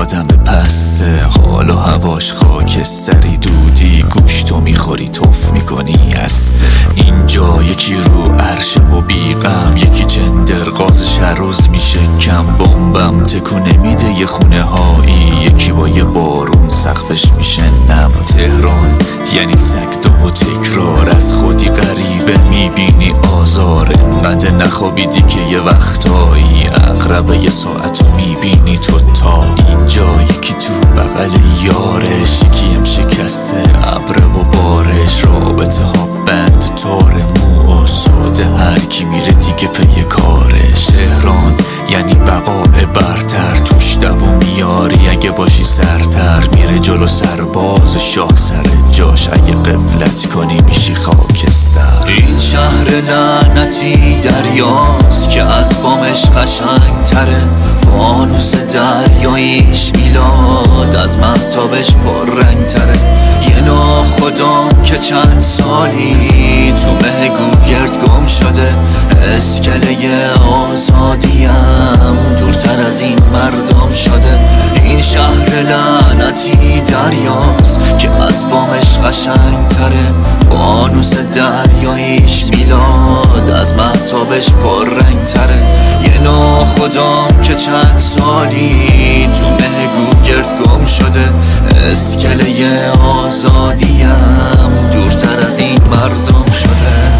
آدم پسته، حال و هواش خاکستری، دودی گوشتو میخوری توف میکنی هسته. اینجا یکی رو عرشه و بیغم، یکی جندر غازش هر روز میشه کم، بمبم تکونه میده یه خونه هایی، یکی با یه بارون سقفش میشه نم. تهران یعنی سکتا و تکرار، از خودی غریبه میبینی آزار، انقدر نخوابیدی که یه وقتایی اقربه یه ساعت رو میبینی تو تا. اینجا یکی تو بغل یارش، یکی هم شکسته ابره و بارش، رابطه ها بند تار مو و ساده، هر کی میره دیگه پی کارش. تهران یعنی بقاء برتر، توش دووم میاری اگه باشی سرتر، میره جلو سرباز شاه سر جاش، اگه قفلت کنی میشی خاکستر. این شهر لعنتی دریاست که از بامش قشنگ تره، فانوس دریاییش میلاد از مهتابش پررنگ تره. یه ناخدام که چند سالی تو مه گوگرد گم شده، اسکله آزادیم دورتر از این مردم شده. این شهر لعنتی دریاست که از بامش قشنگ تره، فانوس دریاییش میلاد از مهتابش پررنگ تره. یه ناخدام که چند سالی تو مه گوگرد گم شده، اسکله آزادیم دورتر از این مردم شده.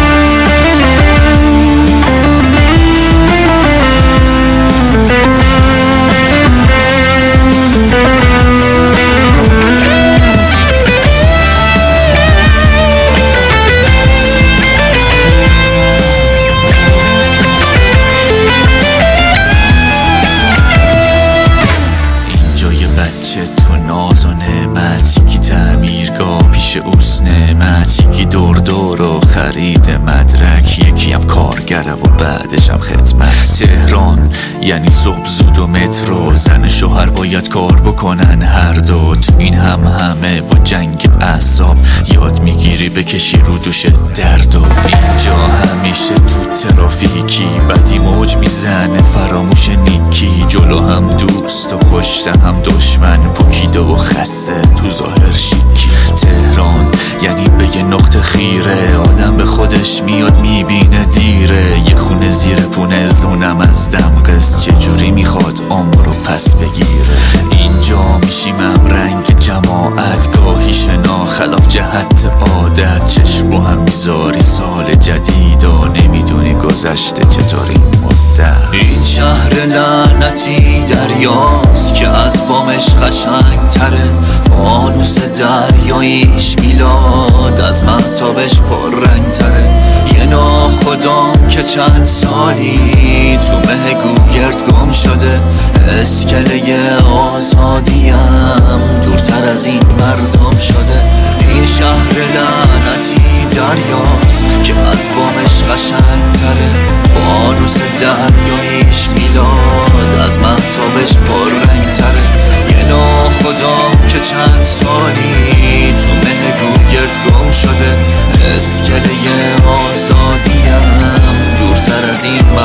اوست نعمت، یکی دور دور و خرید مدرک، یکی هم کارگره و بعدش هم خدمت. تهران یعنی صبح زود و مترو، زن شوهر باید کار بکنن هر دو، تو این همه و جنگ اعصاب یاد میگیری بکشی رو دوش درد. و اینجا همیشه تو ترافیکی، بدی موج میزنه فراموش نیکی، جلو هم دوست و پشت هم دشمن، پوکیده و خسته تو ظاهر شیکی. تهران یعنی به یه نقطه خیره، آدم به خودش میاد میبینه دیره، یه خونه زیر پونه زونم از دمقس، چجوری میخواد عمر رو پس بگیره. اینجا میشیم رنگ جماعت، گاهی شنا خلاف جهت عادت، چشم رو هم میذاری سال جدید و نمیدونی گذشته چطوری مدت. این شهر لعنتی دریاست که از بامش قشنگ تره، فانوس دریاییش میلاد از مهتابش پررنگ تره. یه ناخدام که چند سالی تو مه گوگرد گم شده، اسکله آزادیم دورتر از این مردم شده. این شهر لعنتی دریاست که از بامش قشنگ تره، فانوس دریاییش میلاد از مهتابش پررنگ تره. یه ناخدام که چند سالی تو مه گوگرد گم شده، اسکله آزادیم دورتر از این